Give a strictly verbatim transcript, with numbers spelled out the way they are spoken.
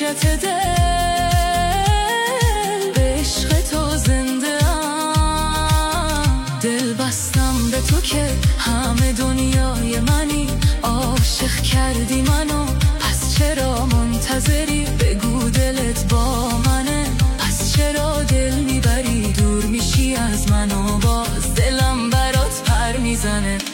حاجت دل، به عشق تو زنده ام. دل بستم به تو که همه دنیای منی، عاشق کردی منو، پس چرا منتظری؟ بگو دلت با منه، پس چرا دل میبری؟ دور میشی از منو، باز دلم برات پر میزنه.